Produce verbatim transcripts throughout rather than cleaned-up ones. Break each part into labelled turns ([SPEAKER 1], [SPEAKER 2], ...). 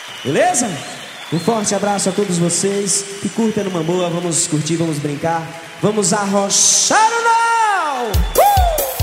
[SPEAKER 1] Beleza? Um forte abraço a todos vocês. Que curtam numa boa, vamos curtir, vamos brincar. Vamos arrochar ou não? Uh!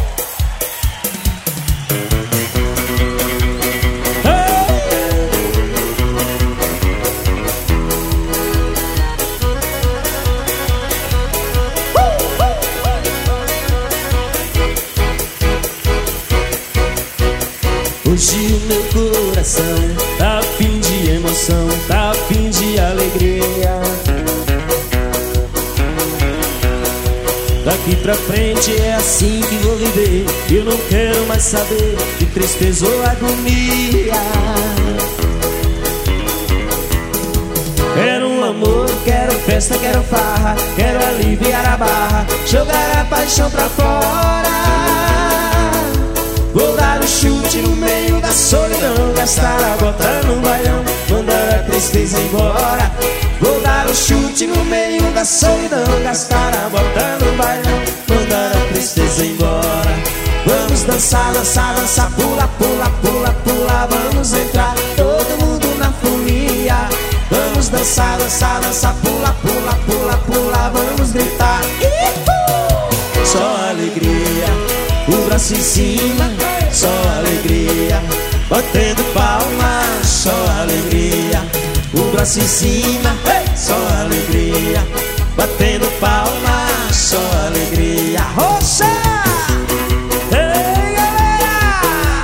[SPEAKER 1] Hoje o meu coração tá fim de emoção, tá fim de alegria. Daqui pra frente é assim que vou viver. Eu não quero mais saber de tristeza ou agonia. Quero um amor, quero festa, quero farra, quero aliviar a barra, jogar a paixão pra fora. Vou dar um chute no meio da solidão, gastar a bota no bailão, mandar a tristeza embora. Vou dar um chute no meio da solidão, gastar a bota no bailão, mandar a tristeza embora. Vamos dançar, dançar, dançar, pula, pula, pula, pula. Vamos entrar todo mundo na folia. Vamos dançar, dançar, dançar, pula, pula, pula, pula. Vamos gritar, Ihu! Só alegria, o braço em cima, só alegria, batendo palmas, só alegria, o braço em cima, só alegria, batendo palmas, só alegria. Rocha! Ei, galera!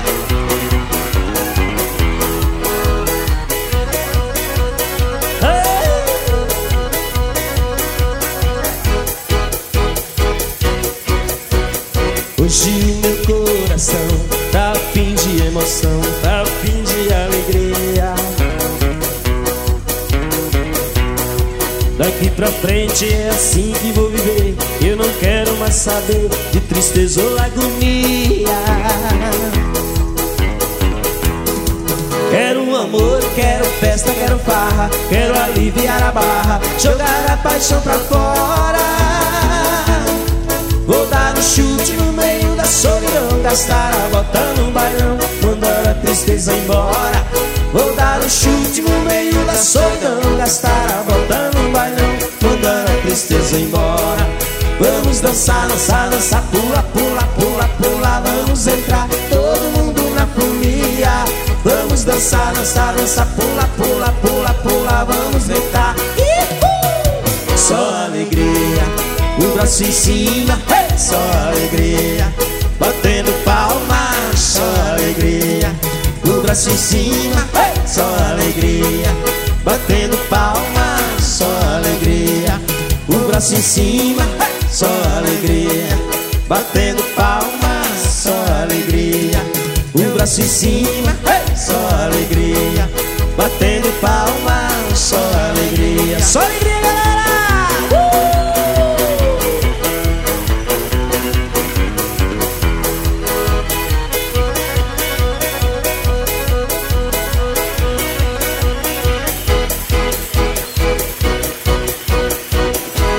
[SPEAKER 1] Hoje o meu coração tá fim de emoção, tá fim de alegria. Daqui pra frente é assim que vou viver. Eu não quero mais saber de tristeza ou agonia. Quero um amor, quero festa, quero farra, quero aliviar a barra, jogar a paixão pra fora. Vou dar um chute no meio da solidão, gastar a bota no bailão, mandar a tristeza embora. Vou dar um chute no meio da solidão, gastar a bota no bailão, mandar a tristeza embora. Vamos dançar, dançar, dançar, pula, pula, pula, pula. Vamos entrar todo mundo na folia. Vamos dançar, dançar, dançar, pula, pula, pula, pula. Vamos gritar, Ihu! Só alegria, o braço em cima, hey! Só alegria, batendo palmas, só alegria, o braço em cima, hey! Só alegria, batendo palmas, só alegria, o braço em cima, hey! Só alegria, batendo palmas, só alegria, o braço em cima, hey! Só alegria, batendo palmas, só alegria, só alegria, galera!